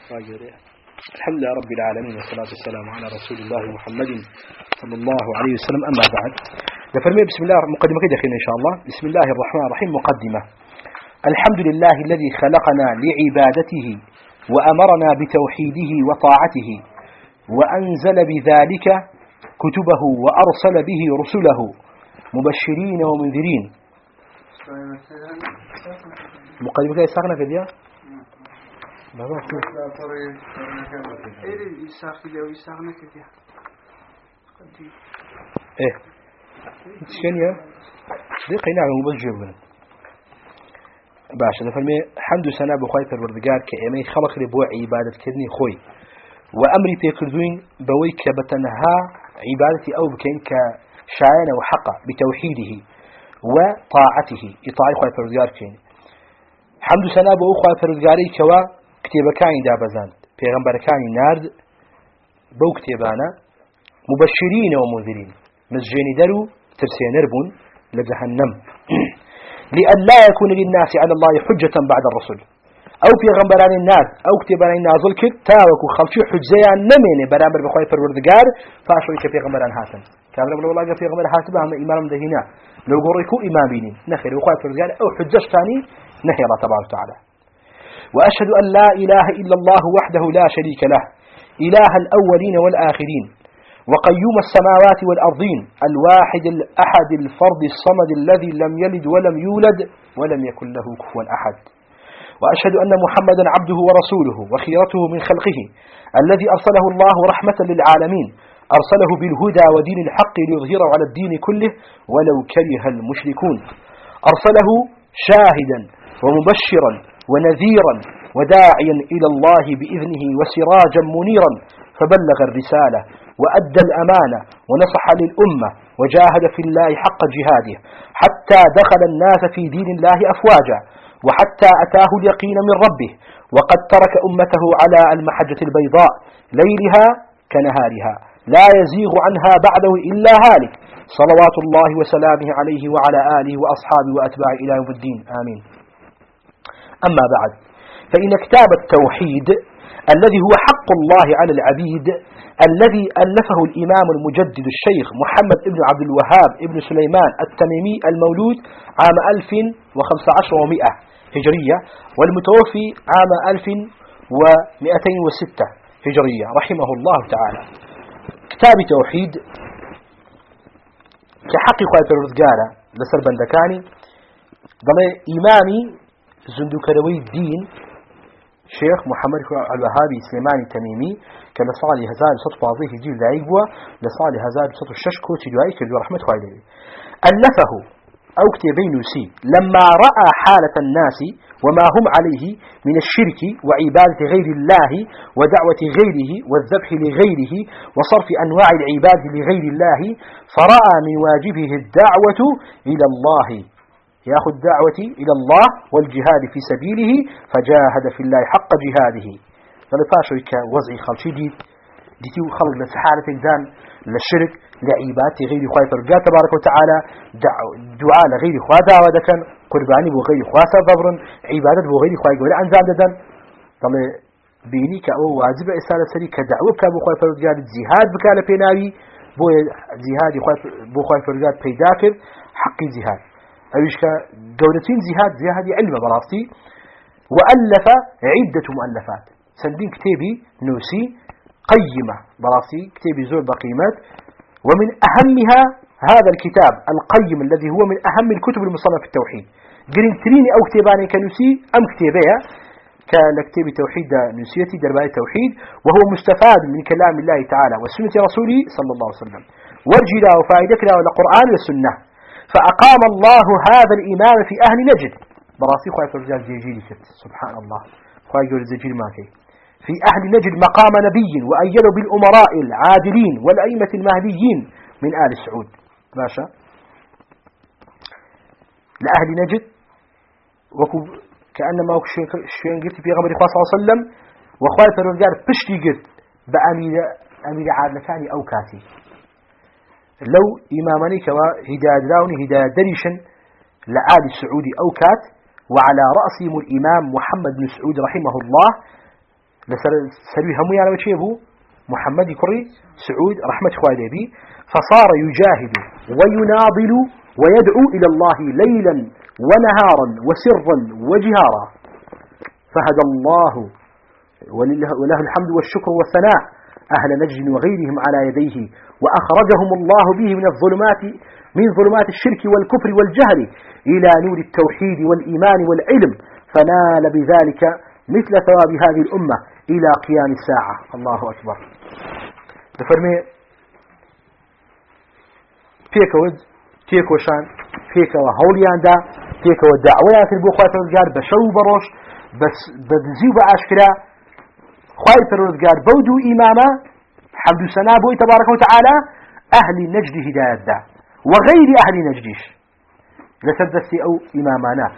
الحمد لله رب العالمين والصلاة والسلام على رسول الله محمد صلى الله عليه وسلم. أما بعد نفرمي بسم الله مقدمة كده إن شاء الله. بسم الله الرحمن الرحيم. مقدمة. الحمد لله الذي خلقنا لعبادته وأمرنا بتوحيده وطاعته وأنزل بذلك كتبه وأرسل به رسله مبشرين ومنذرين. مقدمة كده ساقنا كده ايه شنو دي قينا مبجر باش نفرمي حمد سنة بخوي پروردگار كأمي خلق لبو عبادة كدني خوي وأمري بيكردوين بوي كبتنها عبادتي أو بكين كشاعنا وحقا بتوحيده وطاعته إطاعي خوي پروردگار كين. حمد سنة بخوي پروردگاري كوا كتابة كاني دابزان پیغمبر كاني نارد بو كتابانا مبشرين ومنذرين مزجين درو ترسين نربون لجهنم لأن لا يكون للناس على الله حجة بعد الرسل أو پیغمبران النار أو كتابان نازل كت تاوكو خلشي حجزيان نمين برامبر بخواي پروردگار فاشوي كپیغمبران هاتن كامل بلو الله كپیغمبر هاتن هم إمام دهنا لو قريكو إمامين نخير بخواي پروردگار أو حجشتاني نهي الله تبارك وتعالى. وأشهد أن لا إله إلا الله وحده لا شريك له إله الأولين والآخرين وقيوم السماوات والأرضين الواحد الأحد الفرد الصمد الذي لم يلد ولم يولد ولم يكن له كفوا أحد. وأشهد أن محمدا عبده ورسوله وخيرته من خلقه الذي أرسله الله رحمة للعالمين أرسله بالهدى ودين الحق ليظهره على الدين كله ولو كره المشركون. أرسله شاهدا ومبشرا ونذيرا وداعيا إلى الله بإذنه وسراجا منيرا فبلغ الرسالة وأدى الأمانة ونصح للأمة وجاهد في الله حق جهاده حتى دخل الناس في دين الله أفواجا وحتى أتاه اليقين من ربه وقد ترك أمته على المحجة البيضاء ليلها كنهارها لا يزيغ عنها بعده إلا هالك صلوات الله وسلامه عليه وعلى آله وأصحابه وأتباعه إلى يوم الدين آمين. أما بعد فإن كتاب التوحيد الذي هو حق الله على العبيد الذي ألفه الإمام المجدد الشيخ محمد ابن عبد الوهاب ابن سليمان التميمي المولود عام 1500 هجرية والمتوفي عام 1206 هجرية رحمه الله تعالى. كتاب توحيد كحق الرزقارة لسر بندكاني ضمن إمامي زندوكروي الدين شيخ محمد الوهابي سليماني تميمي كان صالح هزار صوت واضح يجيب لايقوا لصالح هزار صوت الششكو تدعي كبير رحمة والده ألفه أو كتبينوسي لما رأى حالة الناس وما هم عليه من الشرك وعبادة غير الله ودعوة غيره والذبح لغيره وصرف أنواع العباد لغير الله فرأى من واجبه الدعوة إلى الله يأخذ دعوتي إلى الله والجهاد في سبيله فجاهد في الله حق جهاده. فلفاشوا كوزع خلشي ديتيو خلق لسحالة إنسان للشرك لعبادة غير خواه فرقات تبارك وتعالى دعاء لغير خواه دعوة كان قرباني بغير خواه صبرا عبادة بغير خواه قول أنزال ددن طل بيني كأو واجب إسالة سري كدعوة كابو خواه فرقات الزهاد بكالة بيناوي بو زهاد بو خواه فرقات بيداكر حق زهاد أيش كجودتين زهاد علم براسي وألف عدة مؤلفات سندين كتابي نوسي قيمة براسي كتابي زور بقيمات ومن أهمها هذا الكتاب القيم الذي هو من أهم الكتب المصنفة في التوحيد قرنتريني أو كتاباني كنوسي أم كتابية ككتاب توحيد نسيتي درباء التوحيد وهو مستفاد من كلام الله تعالى وسنة رسوله صلى الله عليه وسلم وارجلا وفائدكنا والقرآن والسنة. فأقام الله هذا الإمام في أهل نجد براسي خواهي فرجال جيجيلي سبحان الله خواهي جول زيجيل ماكي في أهل نجد مقام نبي وأيدوا بالأمراء العادلين والأئمة المهديين من آل السعود باشا لأهل نجد كأنما شوين قلت في غمر صلى الله عليه وسلم وخواهي فرجال بشتي قلت بأمير عادل ثاني أو كاتي لو إمامني كوا هداية دراوني هداية دريشن لآل السعودي أو كات وعلى رأسهم الإمام محمد بن سعود رحمه الله لسروي هم يعني وشيبه محمد كري سعود رحمة خوالي بي فصار يجاهد ويناضل ويدعو إلى الله ليلا ونهارا وسرا وجهارا فهدى الله وله الحمد والشكر والثناء أهل نجد وغيرهم على يديه وأخرجهم الله به من ظلمات الشرك والكفر والجهل إلى نور التوحيد والإيمان والعلم فنال بذلك مثل ثواب هذه الأمة إلى قيام الساعة. الله أكبر. تفرمي تيكوشان تيكو هوليان دا تيكو الدعوات البوخات الرجال بشو بروش بس بدزيو بأشكرا خواهي فرودقار بودو إماما حمد سنابوي تبارك وتعالى أهل نجد هداية دا وغير أهل نجدش لسدستي أو إمامانا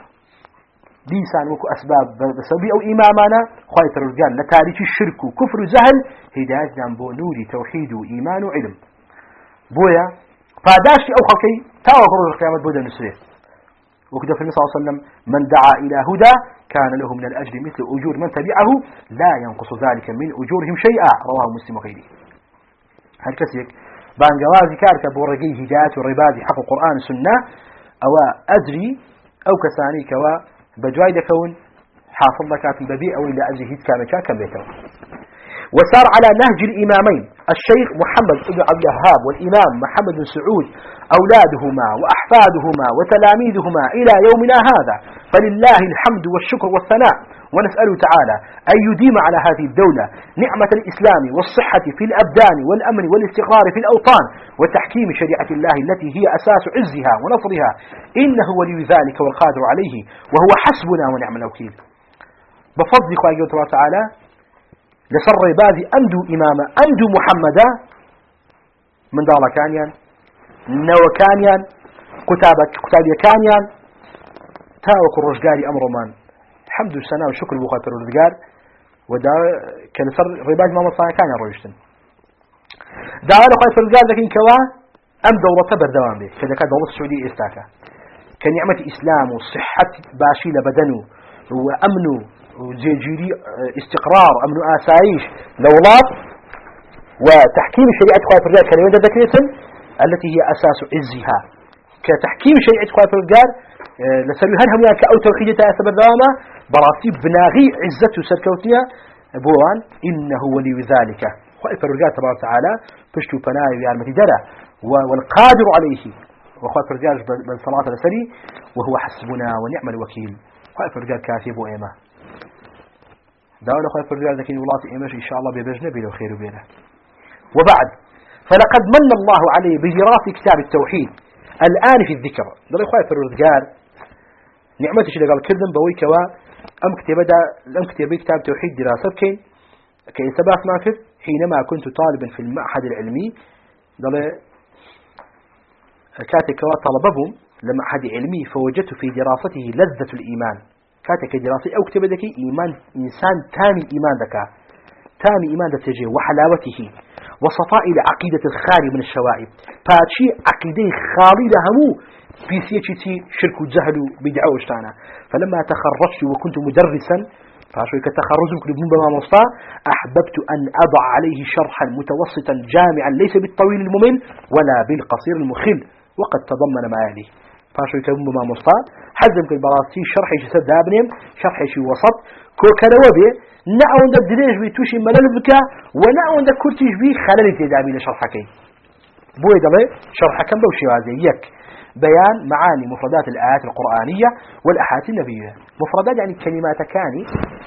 ديسان وكو أسباب بسبب أو إمامانا خواهي فرودقار لتاريخ الشرك وكفر زهل هداية دان بو نوري توحيد وإيمان وعلم بويا فاداشتي أو خلقي تاوى قرر القيامة بودا نسريه وكذا في النبي صلى الله عليه وسلم من دعا إلى هدى كان له من الأجر مثل أجور من تبعه لا ينقص ذلك من أجورهم شيئا رواه مسلم وغيره. هل كسيك بانجوازي كاركة بورقي هدايات والرباضي حق القرآن السنة أو أجري أو كساني كوا بجوايد كون حاصل لكات ببيع أو إلى أجري هيد كامل بيته وسار على نهج الإمامين الشيخ محمد بن عبد الوهاب والإمام محمد بن سعود أولادهما وأحفادهما وتلاميذهما إلى يومنا هذا فلله الحمد والشكر والثناء ونسأله تعالى أن يديم على هذه الدولة نعمة الإسلام والصحة في الأبدان والأمن والاستقرار في الأوطان وتحكيم شريعة الله التي هي أساس عزها ونصرها إنه ولي ذلك والقادر عليه وهو حسبنا ونعم الوكيل. بفضل الله تبارك وتعالى لسر رباذي أندو إماما أندو محمدا من دالا كانيان نو كانيان كتابي كانيان تاوك الرجقاري أمر من الحمد لله وشكر بخاطر الرجقار ودا كان سر رباذي ما مصانا كان رويشتن دعوانا خاطر الرجقار لكن كوا أم دولة بردوان به كذا كانت دولة السعودية استاكا كان نعمة إسلام وصحة باشيلة بدنه وأمنه وجيجيري استقرار أمن آسايش دولات وتحكيم شريعة خاطر الرجال كلمة ذكرتن التي هي أساس عزها كتحكيم شريعة خاطر الرجال لسلو هل هم يأكل أو توحيدتها أثبت دوامة براسيب بناغي عزته سركوتية بوان إنه ولي ذلك خاطر الرجال تبارك وتعالى فشتو فناي ويا المتجرة والقادر عليه وخاطر الرجال بالصلاة لسري وهو حسبنا ونعم الوكيل خاطر الرجال كاتب وإيمه دعونا خاطر الرجال لكن ولاتي إيمش إن شاء الله بيبجنا بلا خير وبينه. وبعد فلقد من الله عليه بدراسة كتاب التوحيد الآن في الذكر ضل خاطر الرجال نعمتش اللي قال كردم بوي كوا أم كتب كتاب توحيد دراسة كي سبات ماكر حينما كنت طالبا في المعهد العلمي ضل كاتب كوا طلبهم لمعهد علمي فوجدت في دراسته لذة الإيمان كاتك دراسي أو كتب ذكي إيمان إنسان تامي إيمان ذكا تامي إيمان ذاتجه وحلاوته وصفاء العقيدة الخالي من الشوائب فاتشي عقيدة خالي لهمو في سيتي شرك الجهل بدعة وشتانا فلما تخرجت وكنت مدرسا فاشويك التخرج كل بما مصطا أحببت أن أضع عليه شرحا متوسطا جامعا ليس بالطويل الممل ولا بالقصير المخل وقد تضمن ما يليه فاشويك بما مصطا حزم كالبراسي شرحي شسد دابنهم شرحي شي وسط كوكروبي نعون دا دريج بي توشي ملل بكا ونعون دا كرتيش بي خلالي تدابي لشرحكي بوي دلي شرحكم بوشي هذا يك بيان معاني مفردات الآيات القرآنية والأحاديث النبوية مفردات يعني كلمات كاني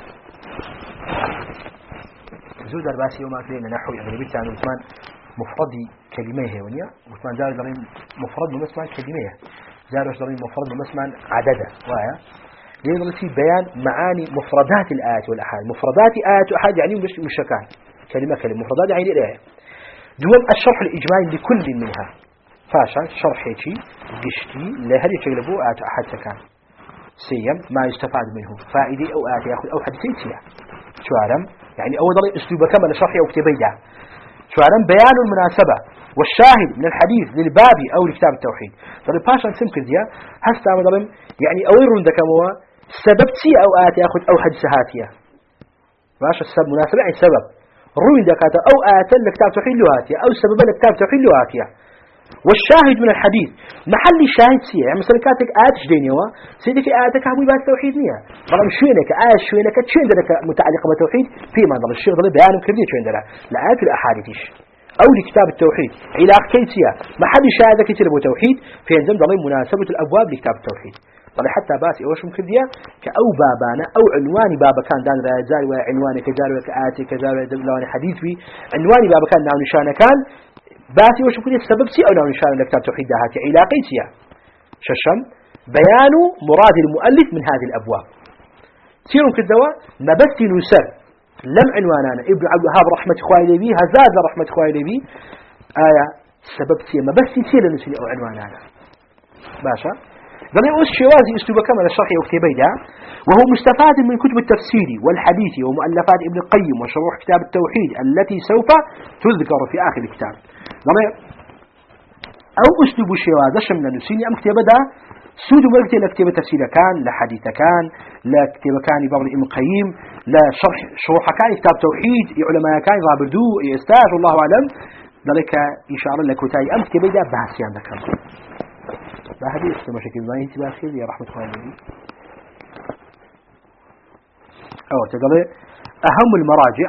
زود الباسي وما كلينا نحو يعني بيتان وثمان مفردي كلمة هي ونيا وثمان زار درين مفرد ومسمان كلمة زارش درين مفرد ومسمان عددا وايا يقدر في بيان معاني مفردات الآيات والأحاديث مفردات آيات وأحاديث يعني مش شكال كلمة مفردات يعني الآية دوم الشرح الإجمالي لكل منها فاشا شرح شيء قشتي لهذه تجربه آيات أحد سكان سيم ما يستفاد منه فائدة أو آيات يأخذ أو حد سيتيا شو عالم يعني أول ضري أسلوب كمل شرح أو كتابية شو عالم بيان المناسبة والشاهد من الحديث للباب أو لكتاب التوحيد ضري باشا سمك ديا هستا مثلا يعني أويرون ذكموا سبب تي أو آيات يأخذ أو حد سهاتيا باش السبب مناسبة يعني سبب روي دكاته أو آية لكتاب توحيد لهاتيا أو سبب لكتاب توحيد لهاتيا والشاهد من الحديث محل شاهد سيا يعني مثلا كاتك آيات جدينيوا سيدك آياتك هم بات توحيد نيا طبعا شوينك آية شوينك تشين درك متعلقة بالتوحيد فيما ضل الشيخ ضل بيان كردي شوين درك الآيات والأحاديث أو لكتاب التوحيد علاقة كيسيا محل شاهدك يصير توحيد في ينزل ضل مناسبة الأبواب لكتاب التوحيد طبعا حتى باسي أوش مكرديا كأو بابانا أو عنوان بابا كان دان رجال وعنوان كجار وكآتي كجار ودلوان حديث في عنوان بابا كان ناو نشانه كان باسي وش مكرديا السبب سي أو ناو نشانه لكتاب التوحيد هاتي علاقة سيا ششم بيان مراد المؤلف من هذه الأبواب سيرون كالدواء مبثي نسر لم عنوانانا ابن عبد الوهاب رحمة خوالي بي هزاد رحمة خوالي بي آية سبب سيا مبثي سيلا نسلي أو عنوانانا باشا ضمن الشوازي أسلوب كما الشرح وكتابي ده وهو مستفاد من كتب التفسير والحديث ومؤلفات ابن القيم وشروح كتاب التوحيد التي سوف تذكر في آخر الكتاب ضمن أو أسلوب الشواذ شمل نسيني أم كتاب ده سود مركتي لكتاب تفسير كان لحديث كان لكتاب كان بعض ابن القيم لا شروح كان كتاب توحيد علماء كان رابردو يستاج الله أعلم ذلك إن شاء الله لكتاي أم كتاب ده بحث يعني ذكر هذه مشاكل ما هي تباخير يا رحمة الله عليه أو تقول أهم المراجع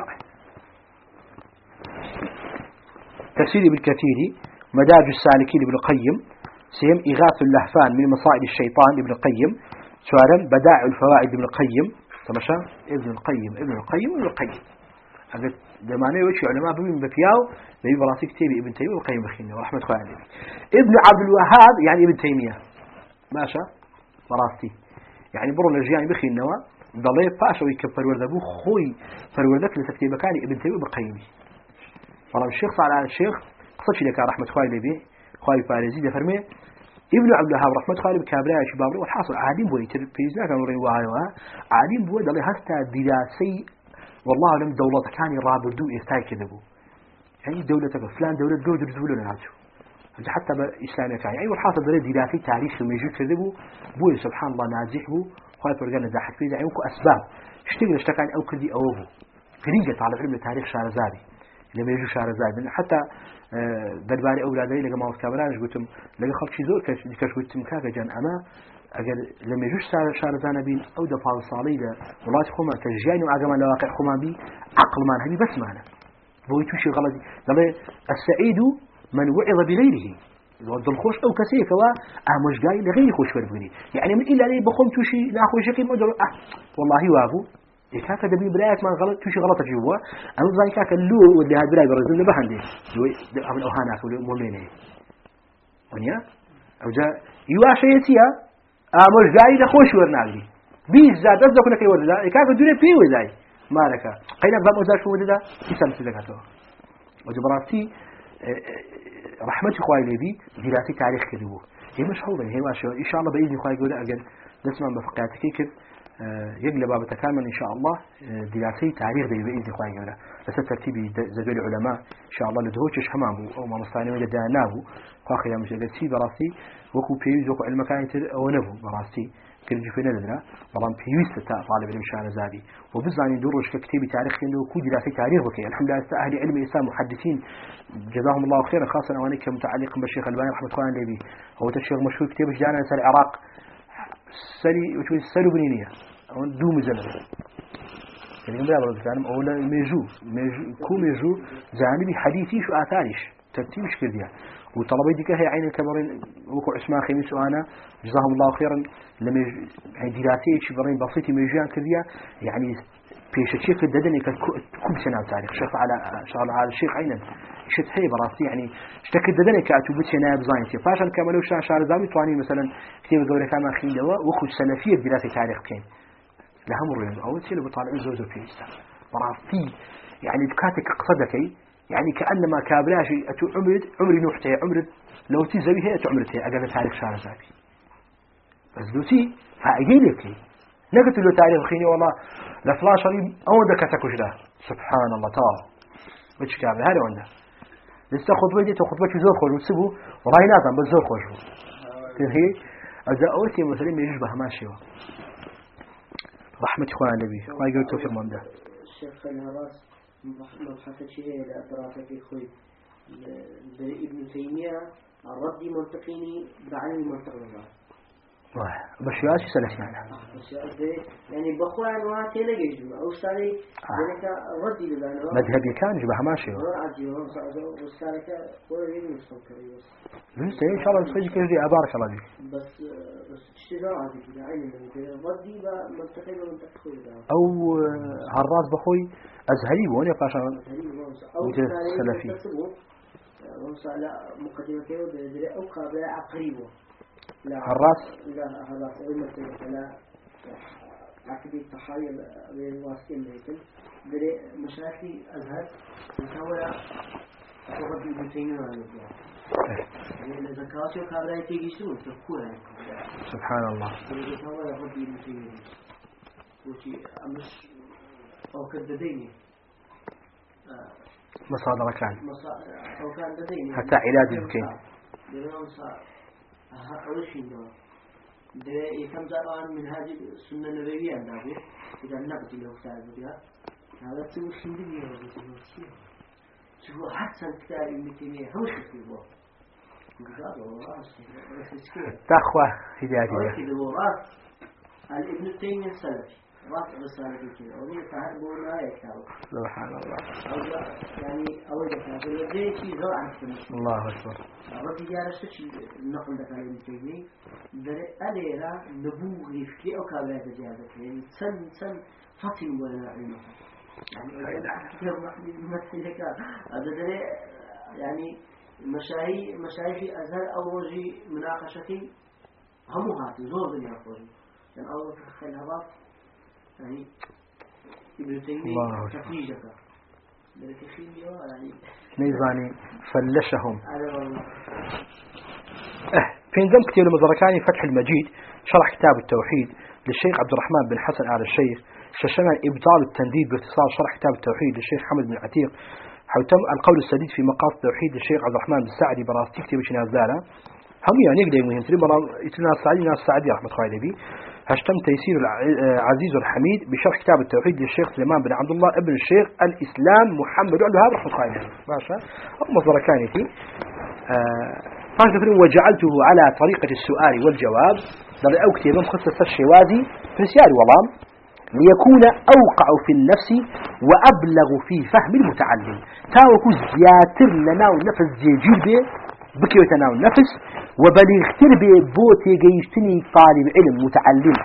تفسير ابن كثير مدارج السالكين ابن القيم سيم إغاث اللهفان من مصائد الشيطان ابن القيم سؤالا بدائع الفوائد ابن القيم تمشى ابن القيم هذا دمانه وش علماء بمن بفياو بيجي براسي كتير ابن تيمية والقيم بخينه ورحمة الله عليه ابن عبد الوهاب يعني ابن تيمية ماشى براسي يعني برو الجيان بخينه ضليت باش ويكبر وردبو خوي فروردك لتكتيب كان ابن تيمية بالقيم فرام الشيخ صار على الشيخ قصدش لك رحمة الله عليه خوي فارزي ده فرمي ابن عبد الوهاب رحمة الله عليه بكابريا شباب والحاصل عادين بو يتربيزنا كانوا ريواها عادين بو ضلي هستا دراسي والله لم دولة كان رابردو يستاي كذبوا يعني دولتك فلان دولة جودر زولنا هاتو حتى بإسلامي كان يعني والحاصل دولة دراسي تاريخ الميجود كذبوا بو سبحان الله نازح بو خايف رجعنا زاحت فيه يعني أسباب اشتغل أو كذي أو أبو فريقة على علم تاريخ شارزادي لما يجوا شارزادي حتى درباري أولادي لقى ما وسكابرانش قلتم لقى خلق شيء زور كش قلتم كاكا جان أما أجل لما يجوش شارزانا بين أو دفع صالي ده والله خما تجياني وعجما لواقع خما بي عقل مان هذي بس معنا بويتوش غلطي لما السعيد من وعظ بغيره الخوش أو كسيك مش جاي لغير خوش فربني يعني من إلا لي بخم توشي لا خوش يقيم أدر والله وابو كاكا دبي برايك ما غلط توشي غلط جوا أنا زي كاكا اللو اللي هاد براي برزل بهندي أو هناك مؤمنين ونيا أو جاء يواشيتيا مش جاي لخوش ورناقي بيز زاد أصدق لك يورد لا كاكا الدنيا فيه وزاي مالك قينا بام أزاش هو ده يسمى سيدكاتو وجبراتي رحمة إخوائي لبي دراسي تاريخ كذبوه هي مشهورة هي ماشية إن شاء الله بإذن إخوائي يقول أجل نسمع بفقياتك كيف يقلب باب تكامل إن شاء الله دراسي تاريخ ذي بإذن إخوائي يقول بس الترتيب زدول العلماء إن شاء الله لدهوتش حمامه أو ما مصاني ولا دانابه خاخي يا مجد سي براسي وكو بيوز وكو المكان أو نبو براسي كرجي في نذرة طبعا بيوز طالب علم شان زادي وبزاني دروش ككتاب تاريخ إنه كو دراسي تاريخ وكي الحمد لله أهل علم الإسلام محدثين جزاهم الله خيرا خاصة أوانيك متعلق بالشيخ الباني رحمة الله عليه هو تشيخ مشهور كتاب جانا سال العراق سلو بنينية دوم زمن يعني قبل هذا الكلام أولا ميجو كو ميجو زانبي حديثي شو آثارش ترتيبش كرديا وطلبي ديك هي عين الكبرين وكو عثمان خميس وأنا جزاهم الله خيرا لما يعني دراسي شبرين بسيطة ميجان كرديا يعني بيش الشيخ الددني كم سنة تاريخ شيخ على الشيخ عينا شت هي براسي يعني اشتكى الددني كأتوبة سنة بزاينتي فاشل كملوا شعر زامي تواني مثلا كتير جوري كمان خين دواء وخد سلفية دراسة تاريخ كين لهم الرجل أول شيء اللي بطالعين زوجه في الإسلام براسي يعني بكاتك قصدكي يعني كأنما كابلاشي أتو عمري نوحتي عمري لو تي زبيها أتو عمرتي أجل تاريخ شعر زابي بس لو تي فأجي لك نقلت له تاريخ خيني والله لفلاش ريب أو دكتك وجده سبحان الله تعالى وش كابل هذا عنده لسه خطبة دي خطبة زور خوش وتسبه وراي نازم بس زور خوش تنهي أجا أوتي مثلا ما يشبه ماشي رحمة إخوان النبي ما يقول توفيق من ده الشيخ خليهراس مبحث شيء إلى دراسة خوي ابن تيمية الرد منطقيني بعلم منطق النظام بشياش سلسي يعني بخوا أنواع تلاقي جمع أو سالي ذلك ردي لبانه مذهبي كان جبها ماشي عادي وسالك ولا يجي مستنكري بس إن شاء الله نسجل كذي أبارك الله فيك بس تشتغل عادي كذا عين ردي بمنطقي خوي أو هالراس بخوي أزهري وين يقاشا أو سلفي لا مقدمته بدري أو قابل عقريبه الراس لا هذا علم لا عقدي التحايل بين واسطين لكن دري مشاكل أزهر وتولى وقت ابن تيمية يعني الزكاة وكابلا يتيجيشون تذكرها سبحان الله وتولى وقت ابن تيمية وشي أمش أو كدديني مصادر كان أو كان بديني حتى علاج يمكن أول شيء ده يكمل زمان من هذه السنة النبوية عندنا إذا نبت له سالفة هذا تسوي شيء دنيا شوفوا حسن كتاب ابن تيمية هو شو فيه تخوة هداية الابن تيمية سلفي راس رسالة كذا ومن تعب ولا يكتب سبحان الله يعني أول كتاب الذي شيء ذو عن سنة الله أكبر الرجل جالس شيء نقل ذكر المتيمي در أليرا نبوغ في أو كابلات جالس يعني سن فتن ولا علم يعني كثير مثلك هذا در يعني مشايخ أزهر أو رجي مناقشتي هم هاتي زور دنيا قولي يعني أول خلابات يعني ابن تيمية تفريجك ذلك خيمية يعني نيزاني فلشهم على والله في نظام كتير مزركاني فتح المجيد شرح كتاب التوحيد للشيخ عبد الرحمن بن حسن آل الشيخ ششنا إبطال التنديد باختصار شرح كتاب التوحيد للشيخ حمد بن عتيق حوتم القول السديد في مقاصد التوحيد للشيخ عبد الرحمن بن سعدي براستي كتير بشنا زالة هم يعني يقدر مهم تري مرة يتنا السعدي ناس السعدي رحمة الله عليه هشتم تيسير العزيز الحميد بشرح كتاب التوحيد للشيخ سليمان بن عبد الله ابن الشيخ الإسلام محمد عنده هذا رحمة الله عليه باشا مصدر كانتي وجعلته على طريقة السؤال والجواب ضل أوكتي من خصص الشوازي في سيار وضام ليكون أوقع في النفس وأبلغ في فهم المتعلم تاوكو زياتر لنا ونفس زيجير به بكي وتناو النفس وبلغتر به بوتي جيشتني طالب علم متعلم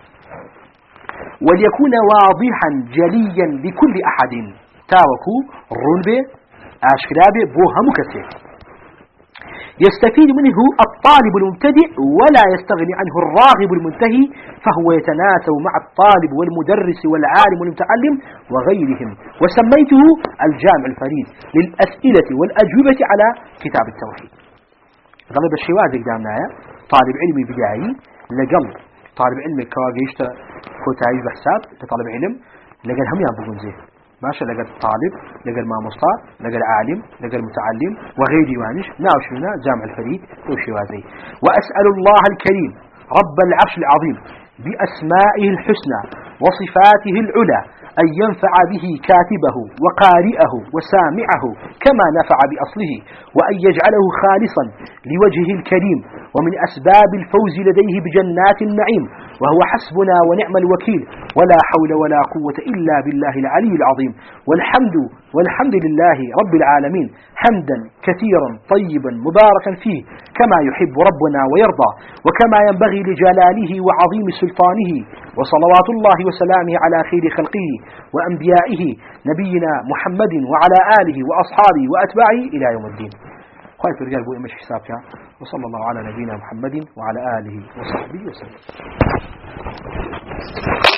وليكون واضحا جليا لكل أحد تاوكو الرنبه أشكرابه بوها مكسر يستفيد منه الطالب المبتدئ ولا يستغني عنه الراغب المنتهي فهو يتناسب مع الطالب والمدرس والعالم والمتعلم وغيرهم وسميته الجامع الفريد للأسئلة والأجوبة على كتاب التوحيد غالب الشواذ قدامنا طالب علمي بداعي لقل طالب علمي كواجيشت كوتاي بحساب لطالب علم لقل هم ينبغون زيه ماشي لقى طالب لقى الماموسطا لقى العالم لقى المتعلم وغيره وانش ناوشنا جامع الفريد وشوازي وأسأل الله الكريم رب العرش العظيم بأسمائه الحسنى وصفاته العلى أن ينفع به كاتبه وقارئه وسامعه كما نفع بأصله وأن يجعله خالصا لوجهه الكريم ومن أسباب الفوز لديه بجنات النعيم وهو حسبنا ونعم الوكيل ولا حول ولا قوة إلا بالله العلي العظيم والحمد لله رب العالمين حمدا كثيرا طيبا مباركا فيه كما يحب ربنا ويرضى وكما ينبغي لجلاله وعظيم سلطانه وصلوات الله وسلامه على خير خلقه وأنبيائه نبينا محمد وعلى آله وأصحابه وأتباعه إلى يوم الدين. خايف الرجال بو إمش حسابك وصلى الله على نبينا محمد وعلى آله وصحبه وسلم.